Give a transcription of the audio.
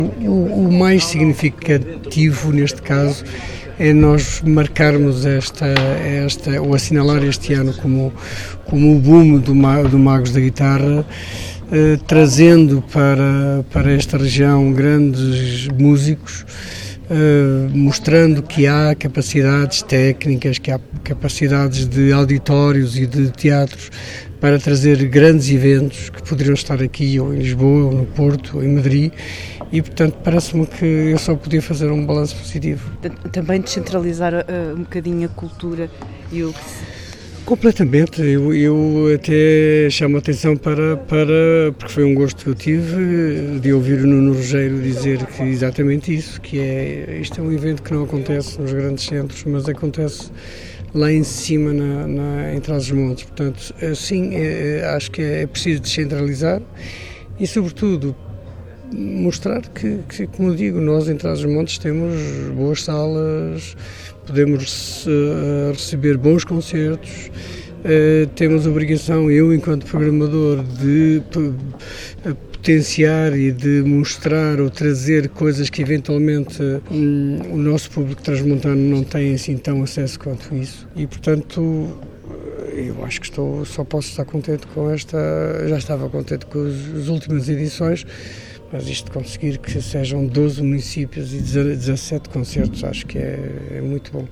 O mais significativo neste caso é nós marcarmos ou assinalar este ano como o boom do Magos da Guitarra, trazendo para esta região grandes músicos, mostrando que há capacidades técnicas, que há capacidades de auditórios e de teatros para trazer grandes eventos que poderiam estar aqui ou em Lisboa, ou no Porto, ou em Madrid, e portanto parece-me que eu só podia fazer um balanço positivo. Também descentralizar um bocadinho a cultura e o... Completamente, eu até chamo a atenção porque foi um gosto que eu tive de ouvir o Nuno Rogério dizer que exatamente isso, que isto é um evento que não acontece nos grandes centros, mas acontece lá em cima em Trás-os-Montes. Portanto, sim, acho que é preciso descentralizar e, sobretudo, mostrar que, como eu digo, nós em Trás-os-Montes temos boas salas, podemos receber bons concertos, temos a obrigação, eu enquanto programador, de potenciar e de mostrar ou trazer coisas que eventualmente o nosso público transmontano não tem assim tão acesso quanto isso. E portanto eu acho que só posso estar contente com já estava contente com as últimas edições, mas isto de conseguir que sejam 12 municípios e 17 concertos, acho que é muito bom.